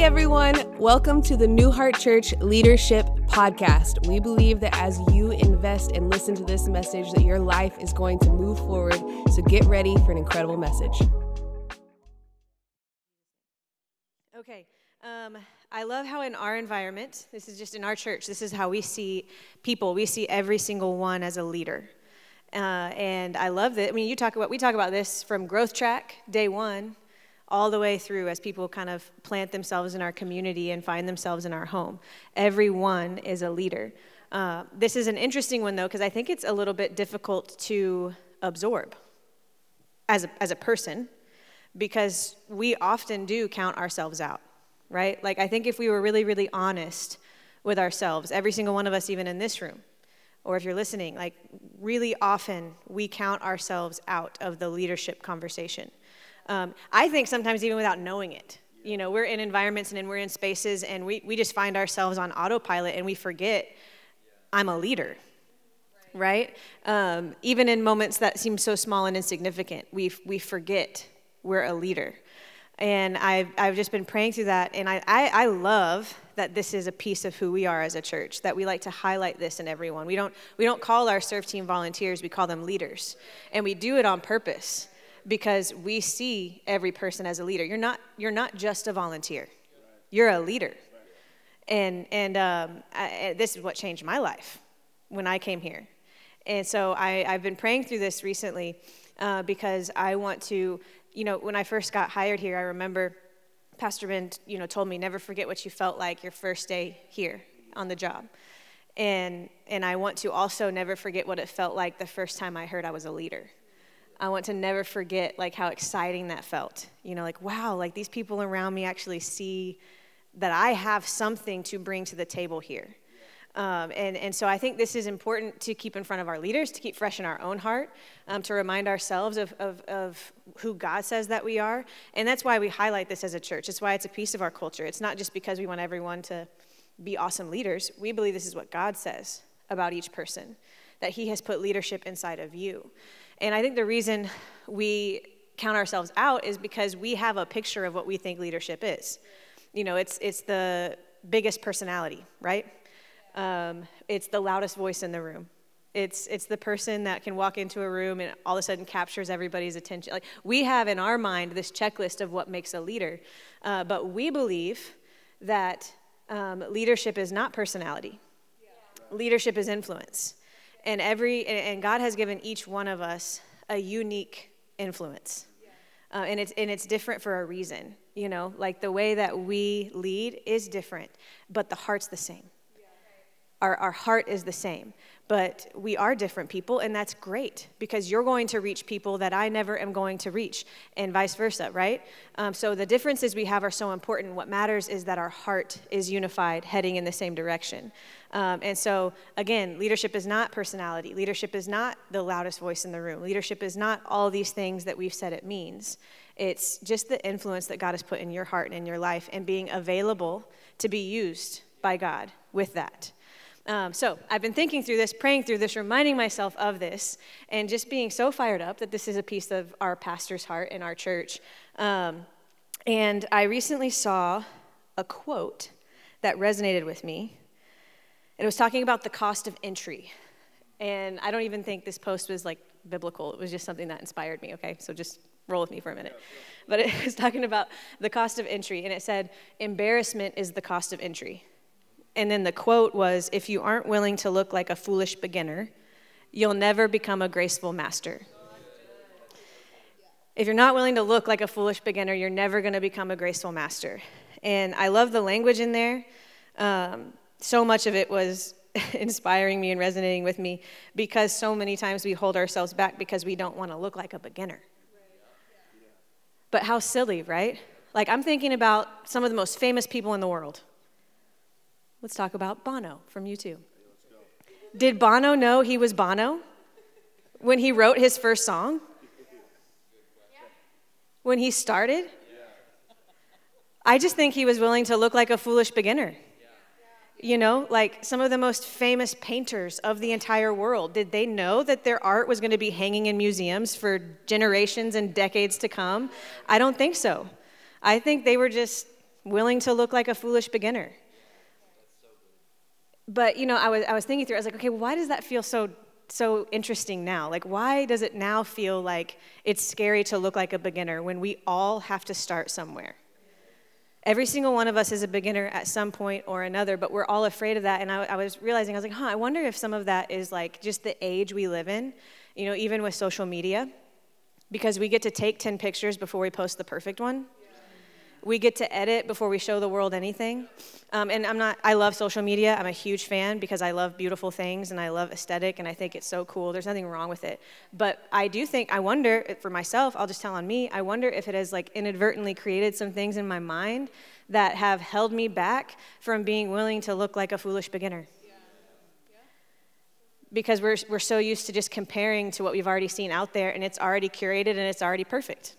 everyone. Welcome to the New Heart Church Leadership Podcast. We believe that as you invest and listen to this message, that your life is going to move forward. So get ready for an incredible message. Okay. I love how in our environment, this is just in our church, this is how we see people. We see every single one as a leader. And I love that. I mean, we talk about this from Growth Track, day one, all the way through as people kind of plant themselves in our community and find themselves in our home. Everyone is a leader. This is an interesting one, though, because I think it's a little bit difficult to absorb as a person, because we often do count ourselves out, right? Like, I think if we were really, really honest with ourselves, every single one of us, even in this room, or if you're listening, like, really often we count ourselves out of the leadership conversation. I think sometimes even without knowing it. You know, we're in environments and we're in spaces and we just find ourselves on autopilot and we forget I'm a leader, right? Even in moments that seem so small and insignificant, we forget we're a leader. And I've just been praying through that, and I love that this is a piece of who we are as a church, that we like to highlight this in everyone. We don't call our serve team volunteers, we call them leaders. And we do it on purpose, because we see every person as a leader. You're not just a volunteer. You're a leader. And this is what changed my life when I came here. And so I've been praying through this recently because I want to, when I first got hired here, I remember Pastor Ben, told me, never forget what you felt like your first day here on the job. And I want to also never forget what it felt like the first time I heard I was a leader. I want to never forget, like, how exciting that felt. Like, wow, like, these people around me actually see that I have something to bring to the table here. And so I think this is important to keep in front of our leaders, to keep fresh in our own heart, to remind ourselves of who God says that we are. And that's why we highlight this as a church. It's why it's a piece of our culture. It's not just because we want everyone to be awesome leaders. We believe this is what God says about each person, that he has put leadership inside of you. And I think the reason we count ourselves out is because we have a picture of what we think leadership is. It's the biggest personality, right? It's the loudest voice in the room. It's the person that can walk into a room and all of a sudden captures everybody's attention. Like, we have in our mind this checklist of what makes a leader, but we believe that leadership is not personality. Leadership is influence. And God has given each one of us a unique influence. And it's different for a reason. Like, the way that we lead is different, but the heart's the same. Our heart is the same, but we are different people, and that's great, because you're going to reach people that I never am going to reach, and vice versa, right? So the differences we have are so important. What matters is that our heart is unified, heading in the same direction. And so, again, leadership is not personality. Leadership is not the loudest voice in the room. Leadership is not all these things that we've said it means. It's just the influence that God has put in your heart and in your life, and being available to be used by God with that. So I've been thinking through this, praying through this, reminding myself of this, and just being so fired up that this is a piece of our pastor's heart in our church. And I recently saw a quote that resonated with me. It was talking about the cost of entry. And I don't even think this post was, like, biblical. It was just something that inspired me, okay? So just roll with me for a minute. But it was talking about the cost of entry, and it said, embarrassment is the cost of entry. And then the quote was, if you aren't willing to look like a foolish beginner, you'll never become a graceful master. If you're not willing to look like a foolish beginner, you're never going to become a graceful master. And I love the language in there. So much of it was inspiring me and resonating with me, because so many times we hold ourselves back because we don't want to look like a beginner. But how silly, right? Like, I'm thinking about some of the most famous people in the world. Let's talk about Bono from U2. Did Bono know he was Bono when he wrote his first song? When he started? I just think he was willing to look like a foolish beginner. Like, some of the most famous painters of the entire world, did they know that their art was going to be hanging in museums for generations and decades to come? I don't think so. I think they were just willing to look like a foolish beginner. But, I was thinking through, I was like, okay, why does that feel so interesting now? Like, why does it now feel like it's scary to look like a beginner when we all have to start somewhere? Every single one of us is a beginner at some point or another, but we're all afraid of that. And I was realizing, I was like, I wonder if some of that is like just the age we live in, even with social media, because we get to take 10 pictures before we post the perfect one. We get to edit before we show the world anything. And I love social media. I'm a huge fan because I love beautiful things and I love aesthetic and I think it's so cool. There's nothing wrong with it. But I wonder, for myself, I'll just tell on me, I wonder if it has like inadvertently created some things in my mind that have held me back from being willing to look like a foolish beginner. Because we're so used to just comparing to what we've already seen out there and it's already curated and it's already perfect.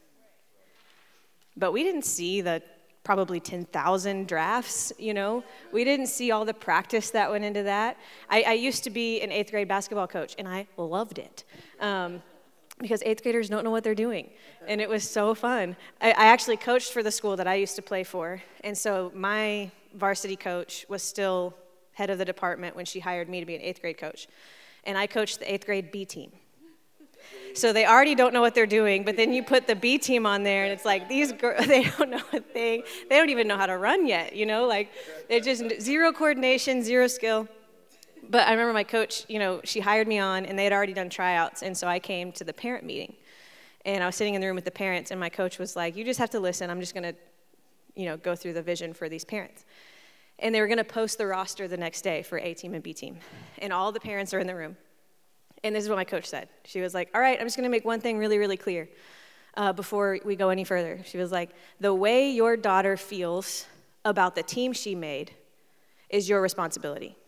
But we didn't see the probably 10,000 drafts, We didn't see all the practice that went into that. I used to be an 8th grade basketball coach, and I loved it because 8th graders don't know what they're doing, and it was so fun. I actually coached for the school that I used to play for, and so my varsity coach was still head of the department when she hired me to be an 8th grade coach, and I coached the 8th grade B team. So they already don't know what they're doing, but then you put the B team on there, and it's like these girls, they don't know a thing. They don't even know how to run yet, Like they're just zero coordination, zero skill. But I remember my coach, she hired me on, and they had already done tryouts, and so I came to the parent meeting. And I was sitting in the room with the parents, and my coach was like, you just have to listen. I'm just going to, go through the vision for these parents. And they were going to post the roster the next day for A team and B team. And all the parents are in the room. And this is what my coach said. She was like, all right, I'm just going to make one thing really, really clear before we go any further. She was like, the way your daughter feels about the team she made is your responsibility.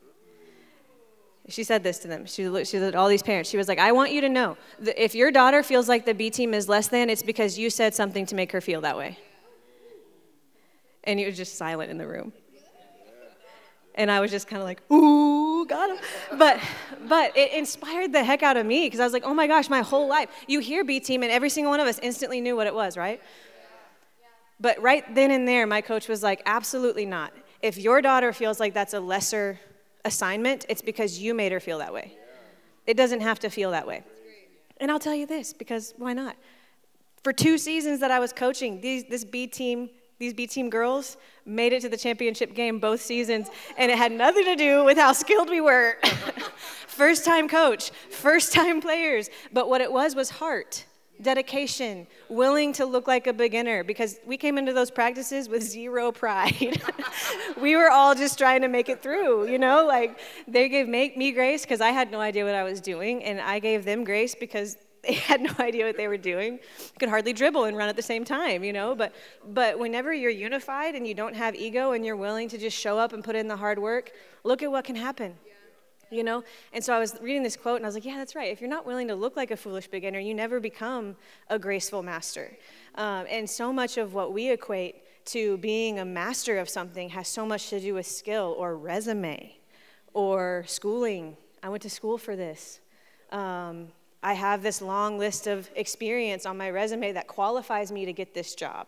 She said this to them. She said to all these parents. She was like, I want you to know that if your daughter feels like the B team is less than, it's because you said something to make her feel that way. And it was just silent in the room. And I was just kind of like, ooh, got him. But it inspired the heck out of me because I was like, oh my gosh, my whole life. You hear B team and every single one of us instantly knew what it was, right? But right then and there, my coach was like, absolutely not. If your daughter feels like that's a lesser assignment, it's because you made her feel that way. It doesn't have to feel that way. And I'll tell you this, because why not? For 2 seasons that I was coaching, these B team girls made it to the championship game both seasons, and it had nothing to do with how skilled we were. First-time coach, first-time players. But what it was heart, dedication, willing to look like a beginner, because we came into those practices with zero pride. We were all just trying to make it through, Like, they gave me grace because I had no idea what I was doing, and I gave them grace because they had no idea what they were doing. Could hardly dribble and run at the same time, But whenever you're unified and you don't have ego and you're willing to just show up and put in the hard work, look at what can happen, And so I was reading this quote and I was like, yeah, that's right. If you're not willing to look like a foolish beginner, you never become a graceful master. And so much of what we equate to being a master of something has so much to do with skill or resume or schooling. I went to school for this. I have this long list of experience on my resume that qualifies me to get this job.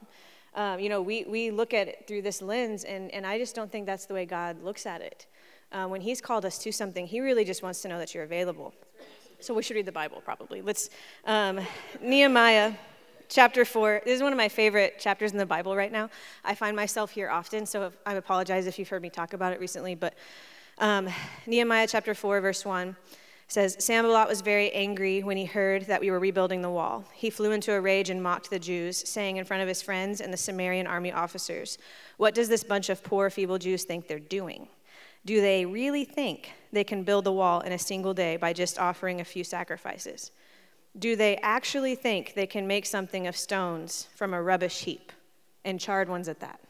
We look at it through this lens, and I just don't think that's the way God looks at it. When he's called us to something, he really just wants to know that you're available. So we should read the Bible, probably. Let's, Nehemiah chapter 4. This is one of my favorite chapters in the Bible right now. I find myself here often, so I apologize if you've heard me talk about it recently, but Nehemiah chapter 4, verse 1. Says, Sanballat was very angry when he heard that we were rebuilding the wall. He flew into a rage and mocked the Jews, saying in front of his friends and the Samaritan army officers, what does this bunch of poor, feeble Jews think they're doing? Do they really think they can build the wall in a single day by just offering a few sacrifices? Do they actually think they can make something of stones from a rubbish heap, and charred ones at that?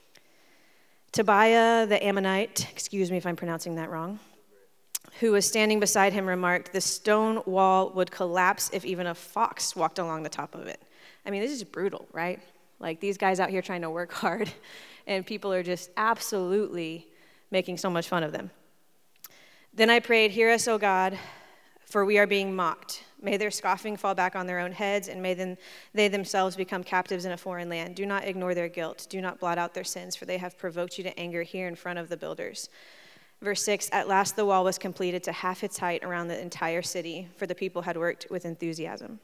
Tobiah the Ammonite, excuse me if I'm pronouncing that wrong, who was standing beside him, remarked, the stone wall would collapse if even a fox walked along the top of it. I mean, this is brutal, right? Like, these guys out here trying to work hard, and people are just absolutely making so much fun of them. Then I prayed, hear us, O God, For we are being mocked. May their scoffing fall back on their own heads, and may they themselves become captives in a foreign land. Do not ignore their guilt. Do not blot out their sins, for they have provoked you to anger here in front of the builders. Verse 6, at last the wall was completed to half its height around the entire city, for the people had worked with enthusiasm.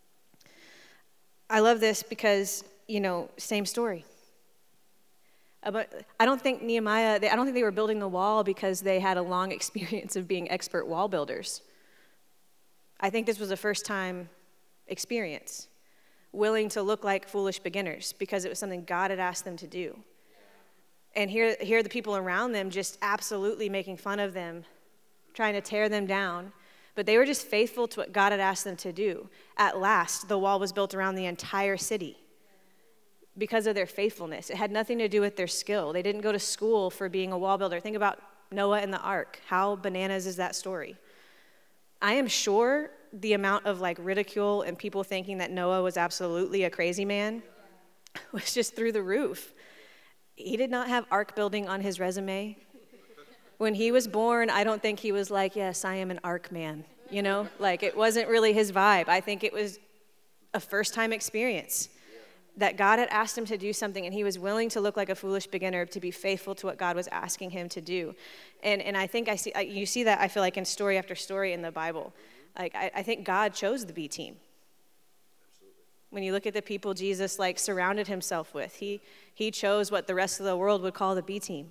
I love this because, same story. But I don't think they were building the wall because they had a long experience of being expert wall builders. I think this was a first-time experience, willing to look like foolish beginners because it was something God had asked them to do. And here are the people around them just absolutely making fun of them, trying to tear them down. But they were just faithful to what God had asked them to do. At last, the wall was built around the entire city because of their faithfulness. It had nothing to do with their skill. They didn't go to school for being a wall builder. Think about Noah and the ark. How bananas is that story? I am sure the amount of ridicule and people thinking that Noah was absolutely a crazy man was just through the roof. He did not have ark building on his resume. When he was born, I don't think he was like, yes, I am an ark man. It wasn't really his vibe. I think it was a first-time experience that God had asked him to do something, and he was willing to look like a foolish beginner to be faithful to what God was asking him to do. And I think you see that, I feel like, in story after story in the Bible. I think God chose the B team. Absolutely. When you look at the people Jesus surrounded himself with, he chose what the rest of the world would call the B team.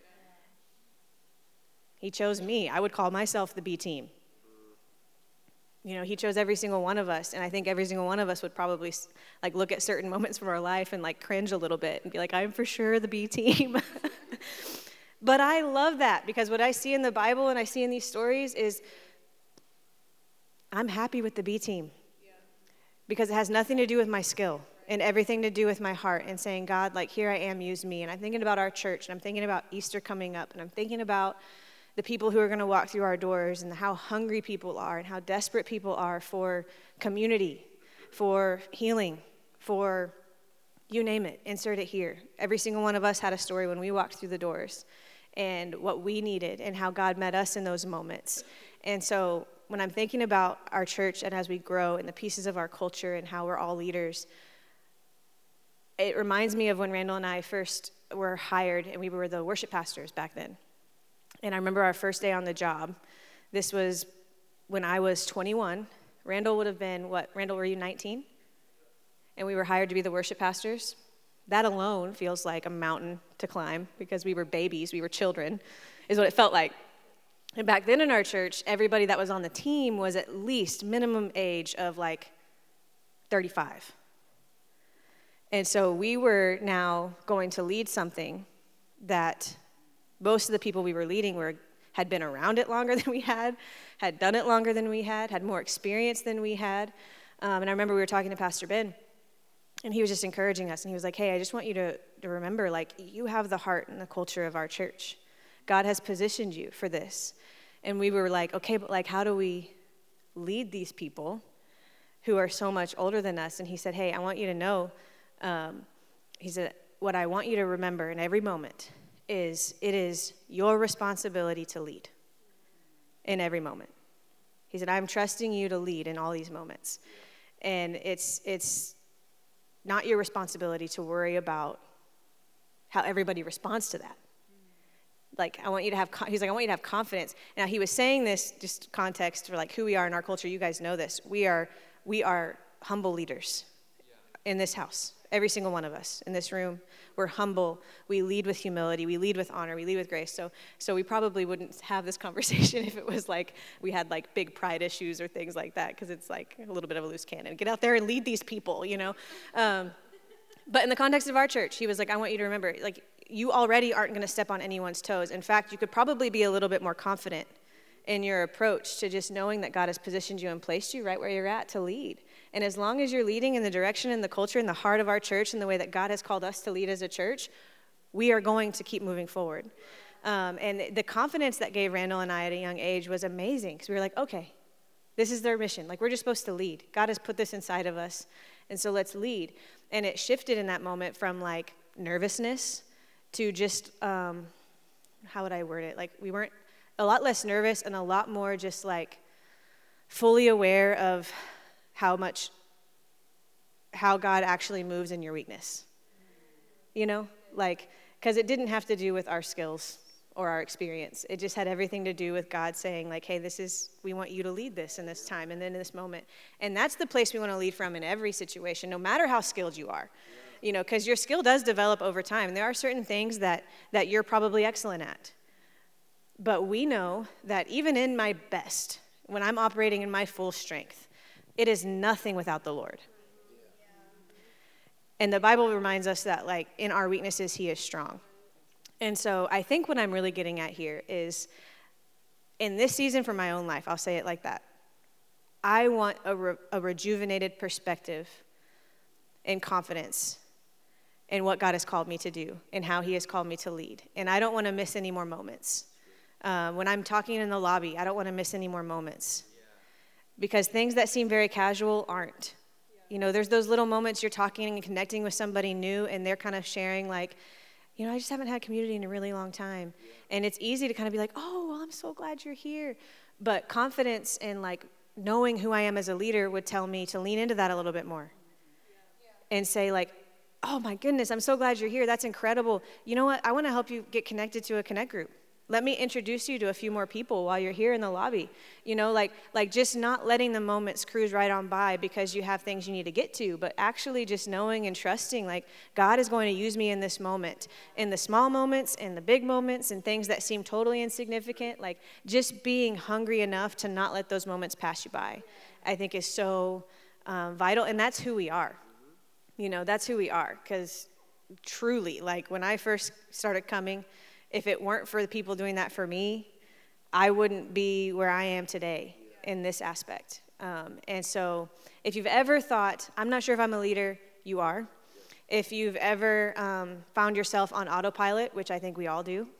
He chose me. I would call myself the B team. He chose every single one of us, and I think every single one of us would probably look at certain moments from our life and cringe a little bit and be like, I'm for sure the B team. But I love that because what I see in the Bible and I see in these stories is I'm happy with the B team because it has nothing to do with my skill and everything to do with my heart and saying, God, here I am, use me. And I'm thinking about our church, and I'm thinking about Easter coming up, and I'm thinking about the people who are going to walk through our doors and how hungry people are and how desperate people are for community, for healing, for you name it, insert it here. Every single one of us had a story when we walked through the doors and what we needed and how God met us in those moments. And so when I'm thinking about our church and as we grow and the pieces of our culture and how we're all leaders, it reminds me of when Randall and I first were hired and we were the worship pastors back then. And I remember our first day on the job. This was when I was 21. Randall would have been, Randall, were you 19? And we were hired to be the worship pastors. That alone feels like a mountain to climb because we were babies, we were children, is what it felt like. And back then in our church, everybody that was on the team was at least minimum age of 35. And so we were now going to lead something that most of the people we were leading had been around it longer than we had done it longer than we had more experience than we had. And I remember we were talking to Pastor Ben, and he was just encouraging us. And he was like, hey, I just want you to remember, you have the heart and the culture of our church. God has positioned you for this. And we were like, okay, but how do we lead these people who are so much older than us? And he said, hey, I want you to know, he said, what I want you to remember in every moment is it is your responsibility to lead in every moment. He said, I'm trusting you to lead in all these moments. And it's not your responsibility to worry about how everybody responds to that. I want you to have, he's like, I want you to have confidence. Now, he was saying this, just context for who we are in our culture. You guys know this. We are humble leaders in this house. Every single one of us in this room, we're humble. We lead with humility. We lead with honor. We lead with grace. So we probably wouldn't have this conversation if it was we had big pride issues or things like that, because it's a little bit of a loose cannon. Get out there and lead these people, But in the context of our church, he was like, I want you to remember, you already aren't going to step on anyone's toes. In fact, you could probably be a little bit more confident in your approach to just knowing that God has positioned you and placed you right where you're at to lead. And as long as you're leading in the direction and the culture and the heart of our church and the way that God has called us to lead as a church, we are going to keep moving forward. And the confidence that gave Randall and I at a young age was amazing, because we were like, okay, this is their mission. We're just supposed to lead. God has put this inside of us, and so let's lead. And it shifted in that moment from nervousness to just, how would I word it? We weren't, a lot less nervous and a lot more just fully aware of how God actually moves in your weakness. You know, like, because it didn't have to do with our skills or our experience. It just had everything to do with God saying, like, hey, we want you to lead this in this time and then in this moment. And that's the place we want to lead from in every situation, no matter how skilled you are. You know, because your skill does develop over time. And there are certain things that you're probably excellent at. But we know that even in my best, when I'm operating in my full strength, it is nothing without the Lord. And the Bible reminds us that, like, in our weaknesses, he is strong. And so I think what I'm really getting at here is, in this season for my own life, I'll say it like that, I want a rejuvenated perspective and confidence in what God has called me to do and how he has called me to lead. And I don't want to miss any more moments. When I'm talking in the lobby, I don't want to miss any more moments. Because things that seem very casual aren't. You know, there's those little moments you're talking and connecting with somebody new, and they're kind of sharing, like, you know, I just haven't had community in a really long time. And it's easy to kind of be like, oh, well, I'm so glad you're here. But confidence and, like, knowing who I am as a leader would tell me to lean into that a little bit more. And say, like, oh, my goodness, I'm so glad you're here. That's incredible. You know what? I want to help you get connected to a Connect group. Let me introduce you to a few more people while you're here in the lobby. You know, like just not letting the moments cruise right on by because you have things you need to get to, but actually just knowing and trusting, like, God is going to use me in this moment, in the small moments, in the big moments, and things that seem totally insignificant. Like, just being hungry enough to not let those moments pass you by, I think is so vital, and that's who we are. You know, that's who we are, because truly, like, when I first started coming, if it weren't for the people doing that for me, I wouldn't be where I am today in this aspect. And so if you've ever thought, I'm not sure if I'm a leader, you are. If you've ever found yourself on autopilot, which I think we all do,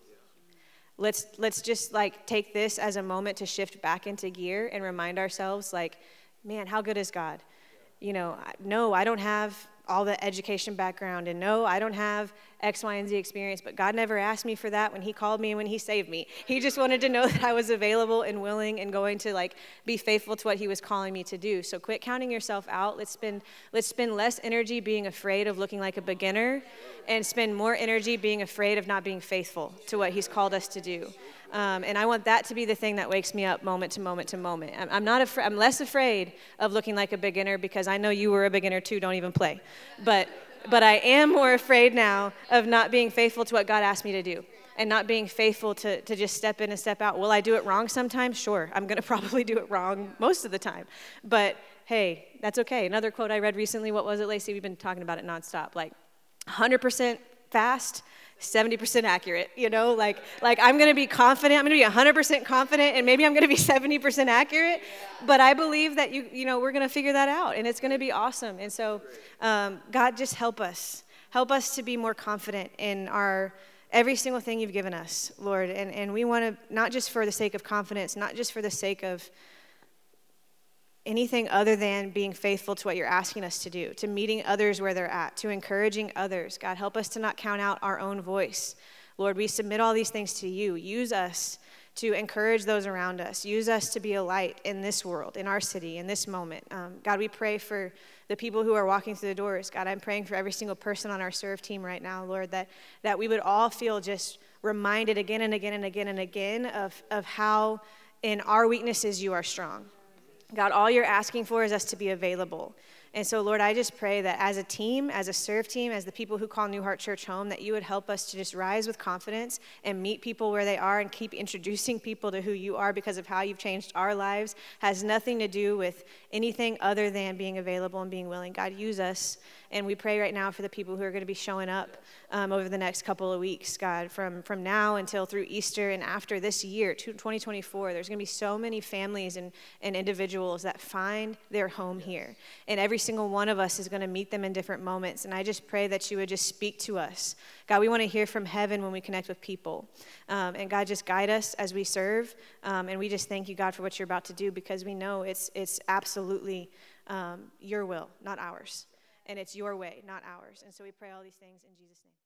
let's just, like, take this as a moment to shift back into gear and remind ourselves, like, man, how good is God? You know, no, I don't have all the education background, and no, I don't have X, Y, and Z experience, but God never asked me for that when he called me and when he saved me. He just wanted to know that I was available and willing and going to, like, be faithful to what he was calling me to do. So quit counting yourself out. Let's spend less energy being afraid of looking like a beginner and spend more energy being afraid of not being faithful to what he's called us to do. And I want that to be the thing that wakes me up moment to moment to moment. I'm less afraid of looking like a beginner, because I know you were a beginner too. Don't even play. But I am more afraid now of not being faithful to what God asked me to do, and not being faithful to just step in and step out. Will I do it wrong sometimes? Sure. I'm going to probably do it wrong most of the time. But hey, that's okay. Another quote I read recently, what was it, Lacey? We've been talking about it nonstop. Like, 100% fast, 70% accurate, you know, like I'm going to be confident. I'm going to be 100% confident, and maybe I'm going to be 70% accurate, but I believe that you know, we're going to figure that out, and it's going to be awesome. And so, God, just help us to be more confident in every single thing you've given us, Lord. And we want to, not just for the sake of confidence, not just for the sake of anything other than being faithful to what you're asking us to do, to meeting others where they're at, to encouraging others. God, help us to not count out our own voice. Lord, we submit all these things to you. Use us to encourage those around us. Use us to be a light in this world, in our city, in this moment. God, we pray for the people who are walking through the doors. God, I'm praying for every single person on our serve team right now, Lord, that we would all feel just reminded again and again and again and again of how in our weaknesses you are strong. God, all you're asking for is us to be available. And so, Lord, I just pray that as a team, as a serve team, as the people who call New Heart Church home, that you would help us to just rise with confidence and meet people where they are and keep introducing people to who you are, because of how you've changed our lives. Has nothing to do with anything other than being available and being willing. God, use us. And we pray right now for the people who are going to be showing up over the next couple of weeks, God, from now until through Easter and after this year, 2024. There's going to be so many families and individuals that find their home here. And every single one of us is going to meet them in different moments. And I just pray that you would just speak to us. God, we want to hear from heaven when we connect with people. And God, just guide us as we serve. And we just thank you, God, for what you're about to do, because we know it's absolutely your will, not ours. And it's your way, not ours. And so we pray all these things in Jesus' name.